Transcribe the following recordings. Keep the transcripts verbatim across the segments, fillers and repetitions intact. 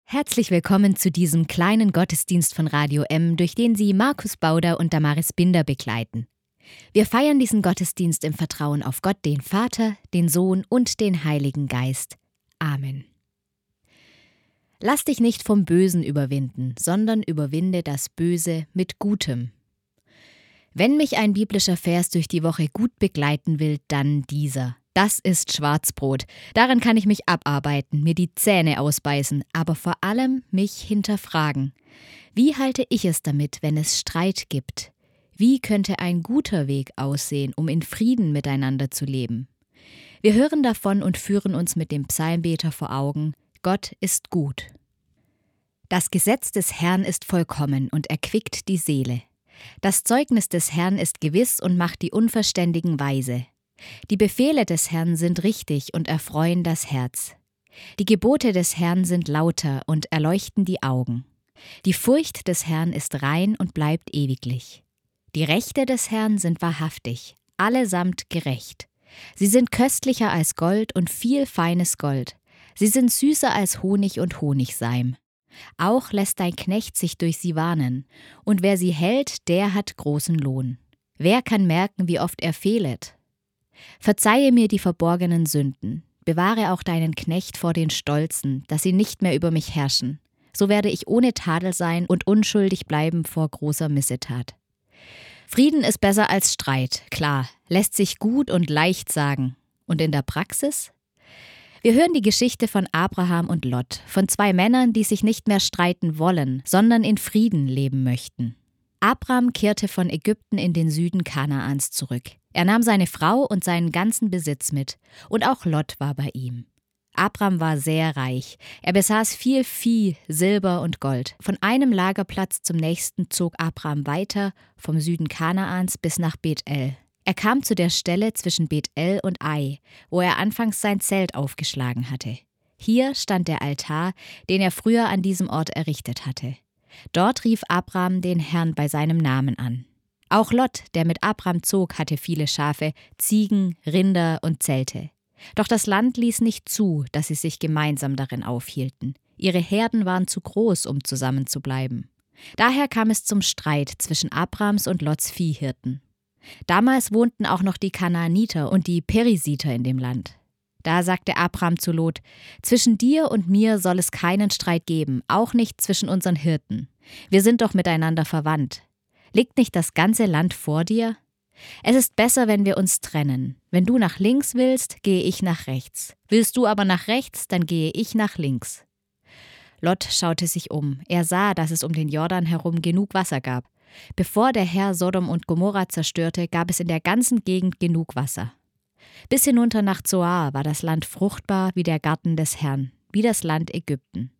Herzlich willkommen zu diesem kleinen Gottesdienst von Radio M, durch den Sie Markus Bauder und Damaris Binder begleiten. Wir feiern diesen Gottesdienst im Vertrauen auf Gott, den Vater, den Sohn und den Heiligen Geist. Amen. Lass dich nicht vom Bösen überwinden, sondern überwinde das Böse mit Gutem. Wenn mich ein biblischer Vers durch die Woche gut begleiten will, dann dieser. Das ist Schwarzbrot. Daran kann ich mich abarbeiten, mir die Zähne ausbeißen, aber vor allem mich hinterfragen. Wie halte ich es damit, wenn es Streit gibt? Wie könnte ein guter Weg aussehen, um in Frieden miteinander zu leben? Wir hören davon und führen uns mit dem Psalmbeter vor Augen: Gott ist gut. Das Gesetz des Herrn ist vollkommen und erquickt die Seele. Das Zeugnis des Herrn ist gewiss und macht die Unverständigen weise. Die Befehle des Herrn sind richtig und erfreuen das Herz. Die Gebote des Herrn sind lauter und erleuchten die Augen. Die Furcht des Herrn ist rein und bleibt ewiglich. Die Rechte des Herrn sind wahrhaftig, allesamt gerecht. Sie sind köstlicher als Gold und viel feines Gold. Sie sind süßer als Honig und Honigseim. Auch lässt dein Knecht sich durch sie warnen, und wer sie hält, der hat großen Lohn. Wer kann merken, wie oft er fehlet? Verzeihe mir die verborgenen Sünden, bewahre auch deinen Knecht vor den Stolzen, dass sie nicht mehr über mich herrschen. So werde ich ohne Tadel sein und unschuldig bleiben vor großer Missetat. Frieden ist besser als Streit, klar, lässt sich gut und leicht sagen. Und in der Praxis? Wir hören die Geschichte von Abraham und Lot, von zwei Männern, die sich nicht mehr streiten wollen, sondern in Frieden leben möchten. Abram kehrte von Ägypten in den Süden Kanaans zurück. Er nahm seine Frau und seinen ganzen Besitz mit, und auch Lot war bei ihm. Abram war sehr reich. Er besaß viel Vieh, Silber und Gold. Von einem Lagerplatz zum nächsten zog Abram weiter, vom Süden Kanaans bis nach Bethel. Er kam zu der Stelle zwischen Bethel und Ai, wo er anfangs sein Zelt aufgeschlagen hatte. Hier stand der Altar, den er früher an diesem Ort errichtet hatte. Dort rief Abram den Herrn bei seinem Namen an. Auch Lot, der mit Abram zog, hatte viele Schafe, Ziegen, Rinder und Zelte. Doch das Land ließ nicht zu, dass sie sich gemeinsam darin aufhielten. Ihre Herden waren zu groß, um zusammenzubleiben. Daher kam es zum Streit zwischen Abrams und Lots Viehhirten. Damals wohnten auch noch die Kanaaniter und die Perisiter in dem Land. Da sagte Abram zu Lot: Zwischen dir und mir soll es keinen Streit geben, auch nicht zwischen unseren Hirten. Wir sind doch miteinander verwandt. Liegt nicht das ganze Land vor dir? Es ist besser, wenn wir uns trennen. Wenn du nach links willst, gehe ich nach rechts. Willst du aber nach rechts, dann gehe ich nach links. Lot schaute sich um. Er sah, dass es um den Jordan herum genug Wasser gab. Bevor der Herr Sodom und Gomorra zerstörte, gab es in der ganzen Gegend genug Wasser. Bis hinunter nach Zoar war das Land fruchtbar wie der Garten des Herrn, wie das Land Ägypten.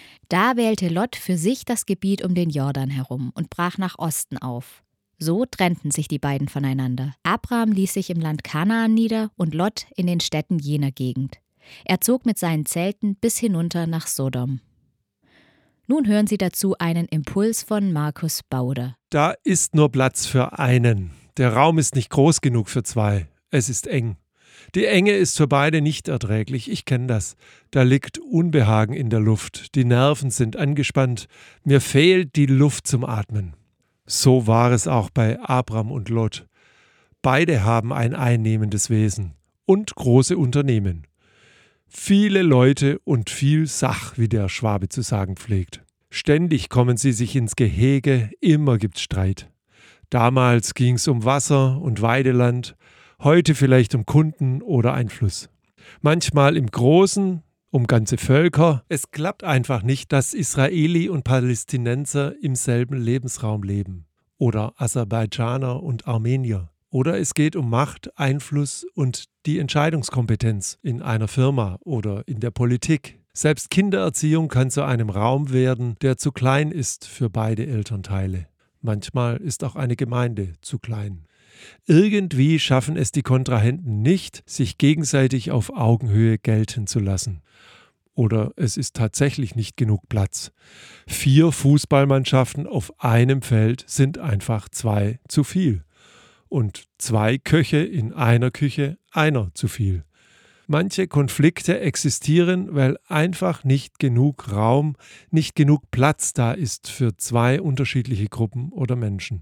Da wählte Lot für sich das Gebiet um den Jordan herum und brach nach Osten auf. So trennten sich die beiden voneinander. Abram ließ sich im Land Kanaan nieder und Lot in den Städten jener Gegend. Er zog mit seinen Zelten bis hinunter nach Sodom. Nun hören Sie dazu einen Impuls von Markus Bauder. Da ist nur Platz für einen. Der Raum ist nicht groß genug für zwei. Es ist eng. Die Enge ist für beide nicht erträglich, ich kenne das. Da liegt Unbehagen in der Luft, die Nerven sind angespannt, mir fehlt die Luft zum Atmen. So war es auch bei Abram und Lot. Beide haben ein einnehmendes Wesen und große Unternehmen. Viele Leute und viel Sach, wie der Schwabe zu sagen pflegt. Ständig kommen sie sich ins Gehege, immer gibt's Streit. Damals ging's um Wasser und Weideland, heute vielleicht um Kunden oder Einfluss. Manchmal im Großen, um ganze Völker. Es klappt einfach nicht, dass Israeli und Palästinenser im selben Lebensraum leben. Oder Aserbaidschaner und Armenier. Oder es geht um Macht, Einfluss und die Entscheidungskompetenz in einer Firma oder in der Politik. Selbst Kindererziehung kann zu einem Raum werden, der zu klein ist für beide Elternteile. Manchmal ist auch eine Gemeinde zu klein. Irgendwie schaffen es die Kontrahenten nicht, sich gegenseitig auf Augenhöhe gelten zu lassen. Oder es ist tatsächlich nicht genug Platz. Vier Fußballmannschaften auf einem Feld sind einfach zwei zu viel. Und zwei Köche in einer Küche einer zu viel. Manche Konflikte existieren, weil einfach nicht genug Raum, nicht genug Platz da ist für zwei unterschiedliche Gruppen oder Menschen.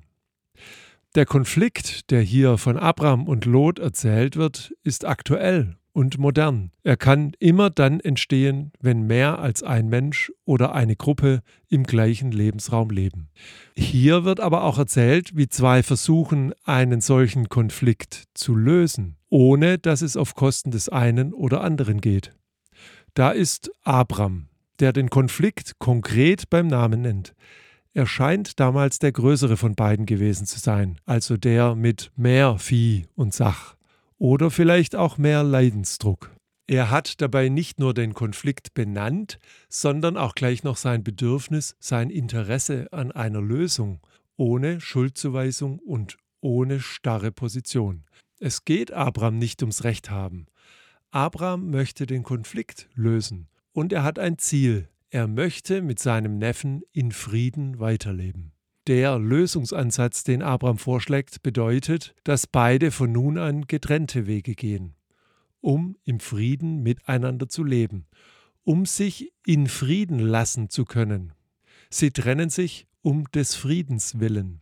Der Konflikt, der hier von Abram und Lot erzählt wird, ist aktuell und modern. Er kann immer dann entstehen, wenn mehr als ein Mensch oder eine Gruppe im gleichen Lebensraum leben. Hier wird aber auch erzählt, wie zwei versuchen, einen solchen Konflikt zu lösen, ohne dass es auf Kosten des einen oder anderen geht. Da ist Abram, der den Konflikt konkret beim Namen nennt. Er scheint damals der größere von beiden gewesen zu sein, also der mit mehr Vieh und Sach oder vielleicht auch mehr Leidensdruck. Er hat dabei nicht nur den Konflikt benannt, sondern auch gleich noch sein Bedürfnis, sein Interesse an einer Lösung, ohne Schuldzuweisung und ohne starre Position. Es geht Abram nicht ums Recht haben. Abram möchte den Konflikt lösen und er hat ein Ziel. Er möchte mit seinem Neffen in Frieden weiterleben. Der Lösungsansatz, den Abram vorschlägt, bedeutet, dass beide von nun an getrennte Wege gehen, um im Frieden miteinander zu leben, um sich in Frieden lassen zu können. Sie trennen sich um des Friedens willen.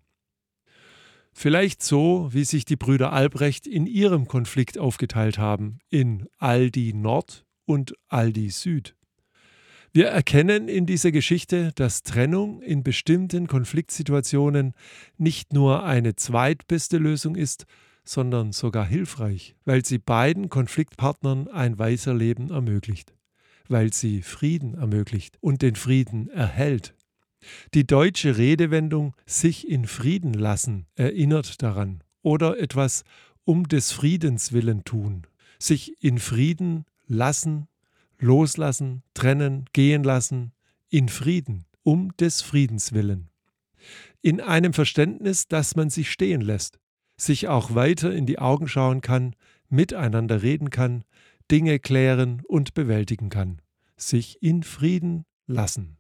Vielleicht so, wie sich die Brüder Albrecht in ihrem Konflikt aufgeteilt haben, in Aldi Nord und Aldi Süd. Wir erkennen in dieser Geschichte, dass Trennung in bestimmten Konfliktsituationen nicht nur eine zweitbeste Lösung ist, sondern sogar hilfreich, weil sie beiden Konfliktpartnern ein Weiterleben ermöglicht, weil sie Frieden ermöglicht und den Frieden erhält. Die deutsche Redewendung „sich in Frieden lassen“ erinnert daran oder etwas „um des Friedens willen tun“. Sich in Frieden lassen, loslassen, trennen, gehen lassen, in Frieden, um des Friedens willen. In einem Verständnis, dass man sich stehen lässt, sich auch weiter in die Augen schauen kann, miteinander reden kann, Dinge klären und bewältigen kann. Sich in Frieden lassen.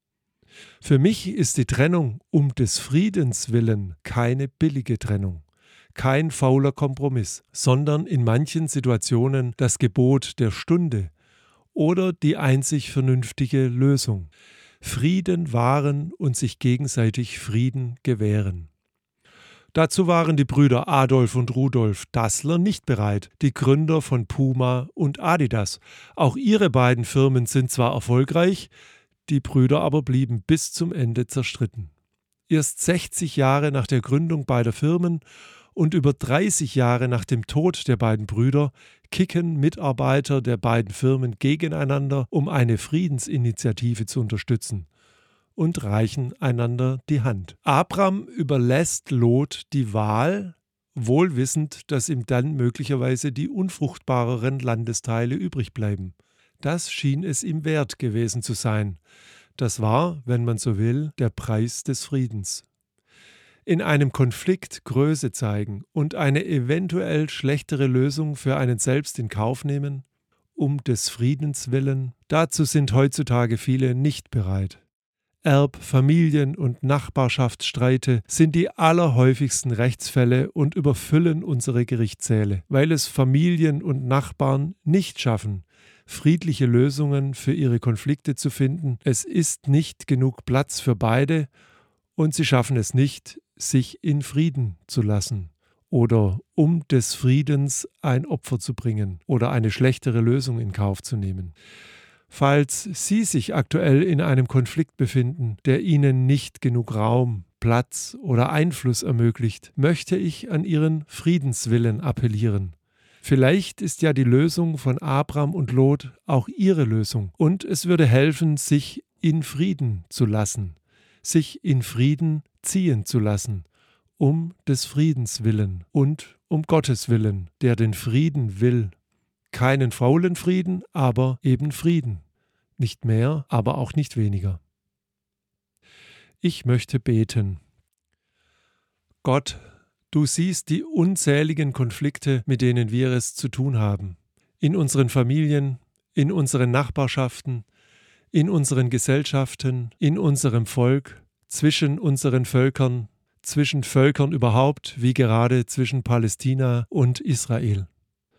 Für mich ist die Trennung um des Friedens willen keine billige Trennung, kein fauler Kompromiss, sondern in manchen Situationen das Gebot der Stunde oder die einzig vernünftige Lösung. Frieden wahren und sich gegenseitig Frieden gewähren. Dazu waren die Brüder Adolf und Rudolf Dassler nicht bereit, die Gründer von Puma und Adidas. Auch ihre beiden Firmen sind zwar erfolgreich, die Brüder aber blieben bis zum Ende zerstritten. Erst sechzig Jahre nach der Gründung beider Firmen und über dreißig Jahre nach dem Tod der beiden Brüder kicken Mitarbeiter der beiden Firmen gegeneinander, um eine Friedensinitiative zu unterstützen und reichen einander die Hand. Abram überlässt Lot die Wahl, wohl wissend, dass ihm dann möglicherweise die unfruchtbareren Landesteile übrig bleiben. Das schien es ihm wert gewesen zu sein. Das war, wenn man so will, der Preis des Friedens. In einem Konflikt Größe zeigen und eine eventuell schlechtere Lösung für einen selbst in Kauf nehmen, um des Friedens willen, dazu sind heutzutage viele nicht bereit. Erb-, Familien- und Nachbarschaftsstreite sind die allerhäufigsten Rechtsfälle und überfüllen unsere Gerichtssäle, weil es Familien und Nachbarn nicht schaffen, friedliche Lösungen für ihre Konflikte zu finden. Es ist nicht genug Platz für beide und sie schaffen es nicht, sich in Frieden zu lassen oder um des Friedens ein Opfer zu bringen oder eine schlechtere Lösung in Kauf zu nehmen. Falls Sie sich aktuell in einem Konflikt befinden, der Ihnen nicht genug Raum, Platz oder Einfluss ermöglicht, möchte ich an Ihren Friedenswillen appellieren. Vielleicht ist ja die Lösung von Abram und Lot auch Ihre Lösung und es würde helfen, sich in Frieden zu lassen, sich in Frieden ziehen zu lassen, um des Friedens willen und um Gottes Willen, der den Frieden will. Keinen faulen Frieden, aber eben Frieden. Nicht mehr, aber auch nicht weniger. Ich möchte beten. Gott, du siehst die unzähligen Konflikte, mit denen wir es zu tun haben. In unseren Familien, in unseren Nachbarschaften, in unseren Gesellschaften, in unserem Volk, zwischen unseren Völkern, zwischen Völkern überhaupt, wie gerade zwischen Palästina und Israel.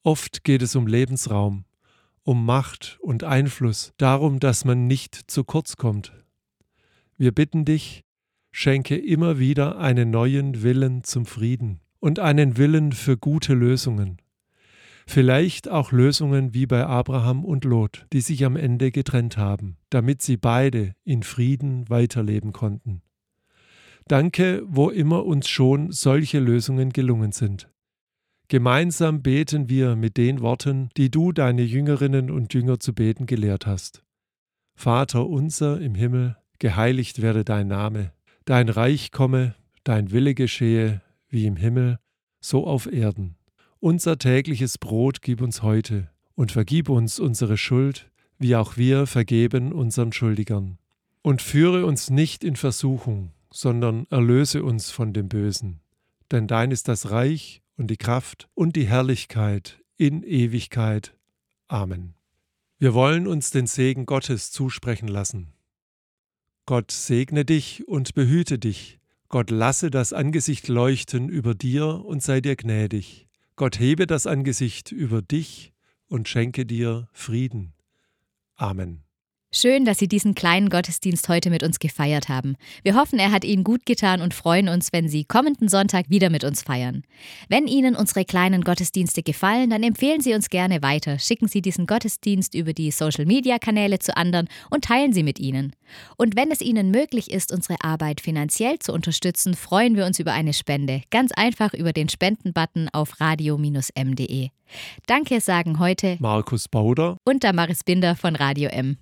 Oft geht es um Lebensraum, um Macht und Einfluss, darum, dass man nicht zu kurz kommt. Wir bitten dich, schenke immer wieder einen neuen Willen zum Frieden und einen Willen für gute Lösungen. Vielleicht auch Lösungen wie bei Abraham und Lot, die sich am Ende getrennt haben, damit sie beide in Frieden weiterleben konnten. Danke, wo immer uns schon solche Lösungen gelungen sind. Gemeinsam beten wir mit den Worten, die du deine Jüngerinnen und Jünger zu beten gelehrt hast. Vater unser im Himmel, geheiligt werde dein Name, dein Reich komme, dein Wille geschehe, wie im Himmel, so auf Erden. Unser tägliches Brot gib uns heute und vergib uns unsere Schuld, wie auch wir vergeben unseren Schuldigern. Und führe uns nicht in Versuchung, sondern erlöse uns von dem Bösen. Denn dein ist das Reich und die Kraft und die Herrlichkeit in Ewigkeit. Amen. Wir wollen uns den Segen Gottes zusprechen lassen. Gott segne dich und behüte dich. Gott lasse das Angesicht leuchten über dir und sei dir gnädig. Gott hebe das Angesicht über dich und schenke dir Frieden. Amen. Schön, dass Sie diesen kleinen Gottesdienst heute mit uns gefeiert haben. Wir hoffen, er hat Ihnen gut getan und freuen uns, wenn Sie kommenden Sonntag wieder mit uns feiern. Wenn Ihnen unsere kleinen Gottesdienste gefallen, dann empfehlen Sie uns gerne weiter. Schicken Sie diesen Gottesdienst über die Social-Media-Kanäle zu anderen und teilen Sie mit ihnen. Und wenn es Ihnen möglich ist, unsere Arbeit finanziell zu unterstützen, freuen wir uns über eine Spende. Ganz einfach über den Spenden-Button auf radio Bindestrich m punkt de. Danke sagen heute Markus Bauder und Damaris Binder von Radio M.